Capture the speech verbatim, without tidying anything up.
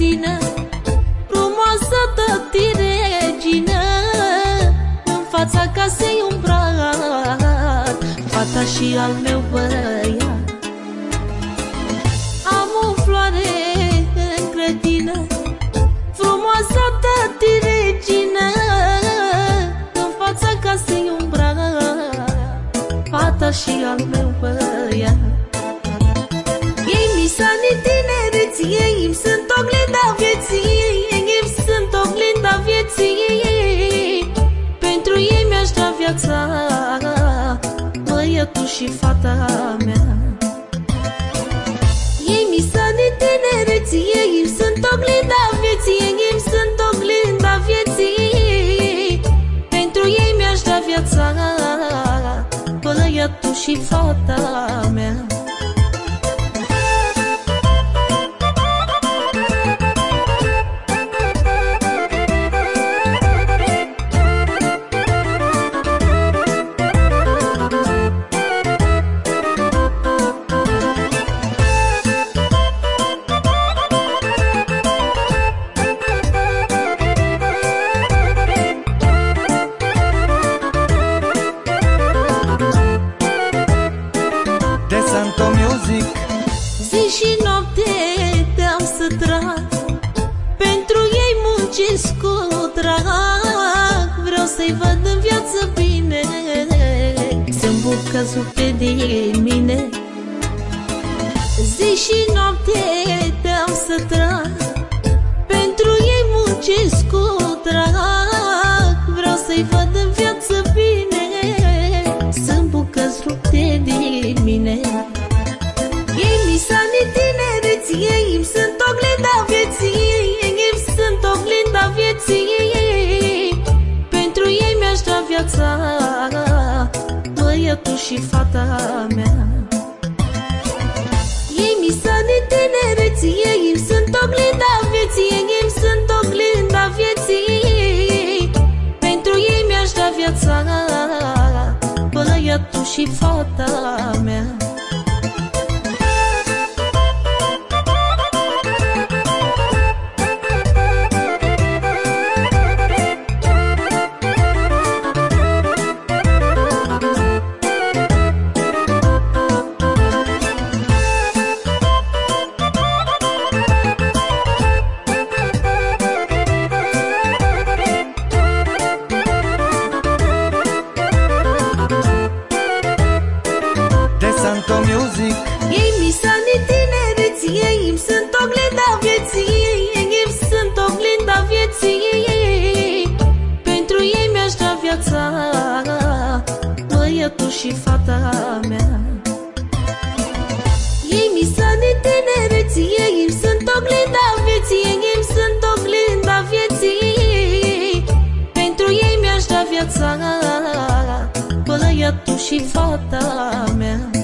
cretină, frumoasă tăti regină, în fața casei un brad, fata și al meu băiat. Am o floare în grădină, frumoasă tăti regină, în fața casei un brad, fata și al meu băiat. Ei mi s-ani tinereții, ei îmi sunt oglinda vieții, ei îmi sunt oglinda vieții. Pentru ei mi-aș da viața, băiatul și fata mea. Ei mi s-ani tinereții, ei îmi sunt oglinda vieții, ei îmi sunt oglinda vieții. Pentru ei mi-aș da viața, băiatul și fata mea. Zi și noapte te-am să trag, pentru ei muncesc cu drag. Vreau să-i văd în viață bine, să-mi bucăzute de mine. Zi și noapte te-am să trag, pentru ei muncesc cu drag. Vreau să-i văd în viață bine, să-mi bucăzute de mine. Ei mi s-ani tinereții, ei îmi sunt oglinda vieții, ei îmi sunt oglinda vieții. Pentru ei mi-aș da viața, băiatul și fata mea. Ei mi s-ani tinereții, ei îmi sunt oglinda vieții, ei îmi sunt oglinda vieții. Pentru ei mi-aș da viața, băiatul și fata mea. Ei mi s-ani tinereții, ei îmi sunt oglinda vieții, ei îmi sunt oglinda vieții. Pentru ei mi-aș da viața, băiatul și fata mea. Ei mi s-ani tinereții, ei îmi sunt oglinda vieții, ei îmi sunt oglinda vieții. Pentru ei mi-aș da viața, băiatul și fata mea.